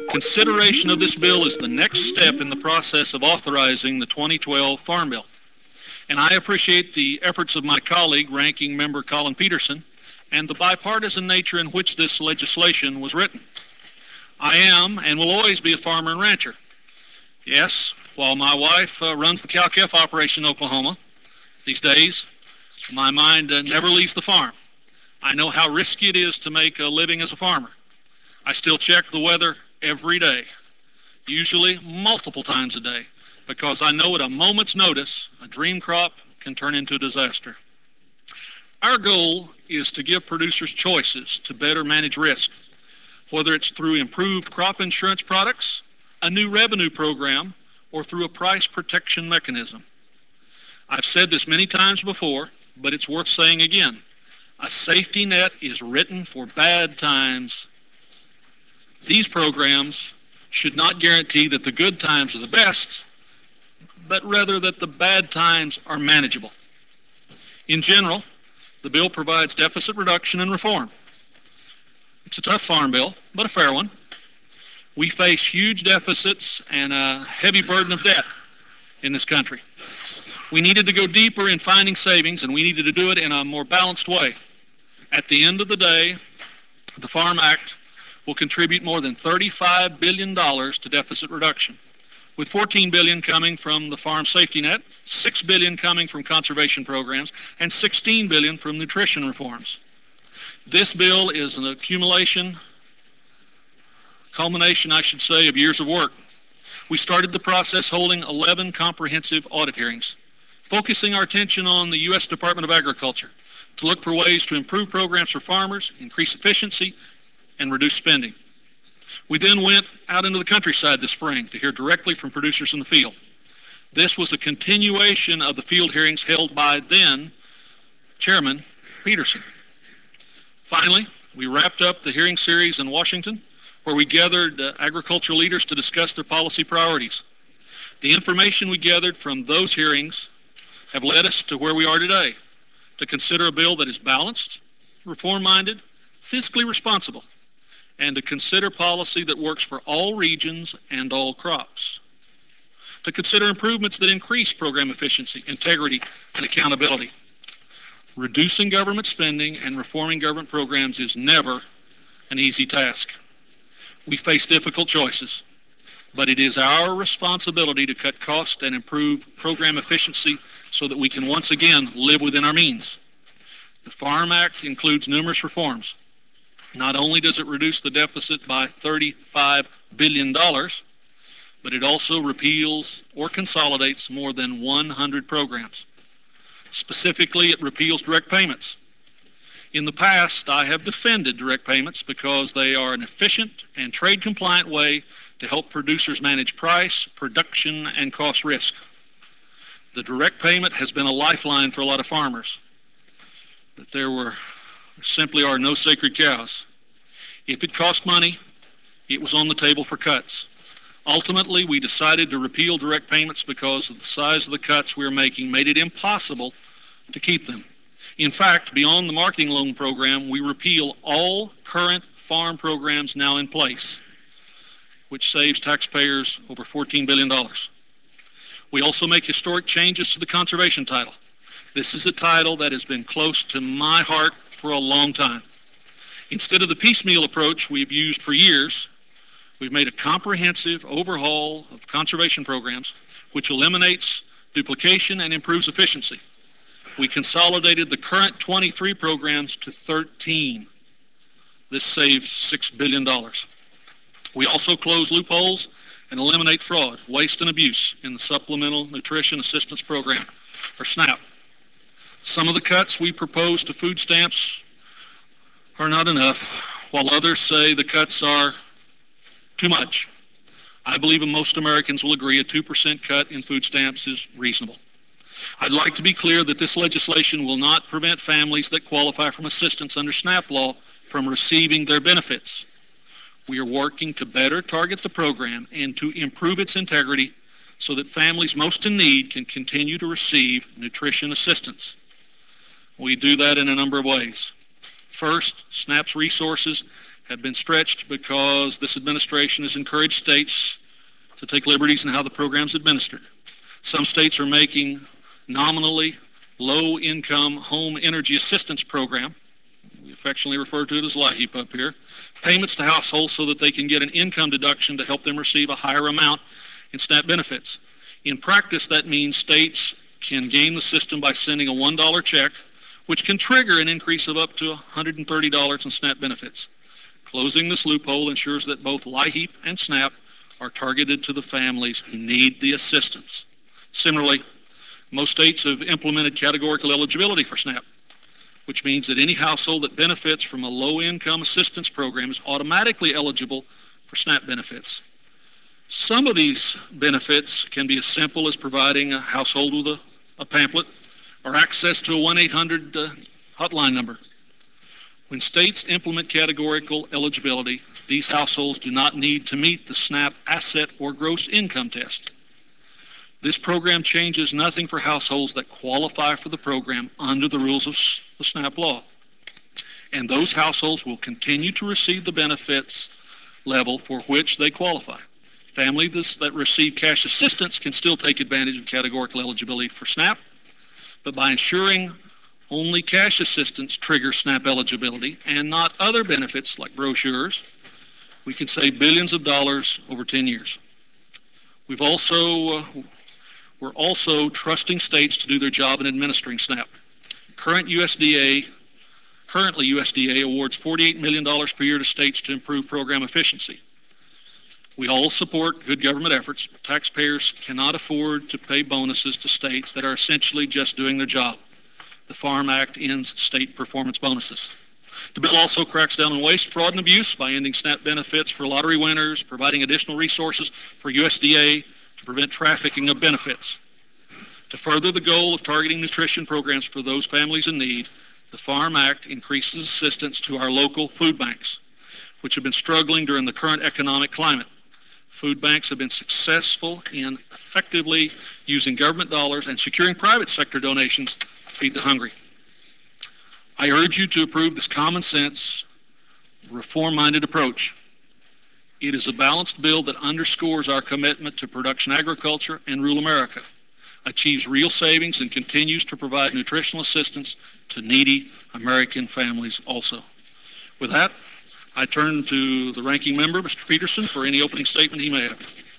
Consideration of this bill is the next step in the process of authorizing the 2012 Farm Bill. And I appreciate the efforts of my colleague, Ranking Member Collin Peterson, and the bipartisan nature in which this legislation was written. I am and will always be a farmer and rancher. Yes, while my wife runs the cow-calf operation in Oklahoma, these days, my mind never leaves the farm. I know how risky it is to make a living as a farmer. I still check the weather every day, usually multiple times a day, because I know at a moment's notice, a dream crop can turn into a disaster. Our goal is to give producers choices to better manage risk, whether it's through improved crop insurance products, a new revenue program, or through a price protection mechanism. I've said this many times before, but it's worth saying again. A safety net is written for bad times. These programs should not guarantee that the good times are the best, but rather that the bad times are manageable. In general, the bill provides deficit reduction and reform. It's a tough farm bill, but a fair one. We face huge deficits and a heavy burden of debt in this country. We needed to go deeper in finding savings, and we needed to do it in a more balanced way. At the end of the day, the Farm Act will contribute more than $35 billion to deficit reduction, with $14 billion coming from the farm safety net, $6 billion coming from conservation programs, and $16 billion from nutrition reforms. This bill is an culmination, of years of work. We started the process holding 11 comprehensive audit hearings, focusing our attention on the U.S. Department of Agriculture to look for ways to improve programs for farmers, increase efficiency, and reduce spending. We then went out into the countryside this spring to hear directly from producers in the field. This was a continuation of the field hearings held by then Chairman Peterson. Finally, we wrapped up the hearing series in Washington, where we gathered agricultural leaders to discuss their policy priorities. The information we gathered from those hearings have led us to where we are today, to consider a bill that is balanced, reform-minded, fiscally responsible, and to consider policy that works for all regions and all crops. To consider improvements that increase program efficiency, integrity, and accountability. Reducing government spending and reforming government programs is never an easy task. We face difficult choices, but it is our responsibility to cut costs and improve program efficiency so that we can once again live within our means. The Farm Act includes numerous reforms. Not only does it reduce the deficit by $35 billion, but it also repeals or consolidates more than 100 programs. Specifically, it repeals direct payments. In the past, I have defended direct payments because they are an efficient and trade-compliant way to help producers manage price, production, and cost risk. The direct payment has been a lifeline for a lot of farmers, but there simply are no sacred cows. If it cost money, it was on the table for cuts. Ultimately, we decided to repeal direct payments because of the size of the cuts we were making made it impossible to keep them. In fact, beyond the marketing loan program, we repeal all current farm programs now in place, which saves taxpayers over $14 billion. We also make historic changes to the conservation title. This is a title that has been close to my heart for a long time. Instead of the piecemeal approach we've used for years, we've made a comprehensive overhaul of conservation programs, which eliminates duplication and improves efficiency. We consolidated the current 23 programs to 13. This saves $6 billion. We also close loopholes and eliminate fraud, waste, and abuse in the Supplemental Nutrition Assistance Program, or SNAP. Some of the cuts we propose to food stamps are not enough, while others say the cuts are too much. I believe most Americans will agree a 2% cut in food stamps is reasonable. I'd like to be clear that this legislation will not prevent families that qualify from assistance under SNAP law from receiving their benefits. We are working to better target the program and to improve its integrity so that families most in need can continue to receive nutrition assistance. We do that in a number of ways. First, SNAP's resources have been stretched because this administration has encouraged states to take liberties in how the program is administered. Some states are making nominally low-income home energy assistance program, we affectionately refer to it as LIHEAP up here, payments to households so that they can get an income deduction to help them receive a higher amount in SNAP benefits. In practice, that means states can game the system by sending a $1 check, which can trigger an increase of up to $130 in SNAP benefits. Closing this loophole ensures that both LIHEAP and SNAP are targeted to the families who need the assistance. Similarly, most states have implemented categorical eligibility for SNAP, which means that any household that benefits from a low-income assistance program is automatically eligible for SNAP benefits. Some of these benefits can be as simple as providing a household with a pamphlet or access to a 1-800 hotline number. When states implement categorical eligibility, these households do not need to meet the SNAP asset or gross income test. This program changes nothing for households that qualify for the program under the rules of the SNAP law. And those households will continue to receive the benefits level for which they qualify. Families that receive cash assistance can still take advantage of categorical eligibility for SNAP, but by ensuring only cash assistance triggers SNAP eligibility and not other benefits like brochures, we can save billions of dollars over 10 years. We're also trusting states to do their job in administering SNAP. Currently, USDA awards $48 million per year to states to improve program efficiency. We all support good government efforts, but taxpayers cannot afford to pay bonuses to states that are essentially just doing their job. The Farm Act ends state performance bonuses. The bill also cracks down on waste, fraud, and abuse by ending SNAP benefits for lottery winners, providing additional resources for USDA to prevent trafficking of benefits. To further the goal of targeting nutrition programs for those families in need, the Farm Act increases assistance to our local food banks, which have been struggling during the current economic climate. Food banks have been successful in effectively using government dollars and securing private sector donations to feed the hungry. I urge you to approve this common sense, reform-minded approach. It is a balanced bill that underscores our commitment to production agriculture and rural America, achieves real savings, and continues to provide nutritional assistance to needy American families also. With that, I turn to the ranking member, Mr. Peterson, for any opening statement he may have.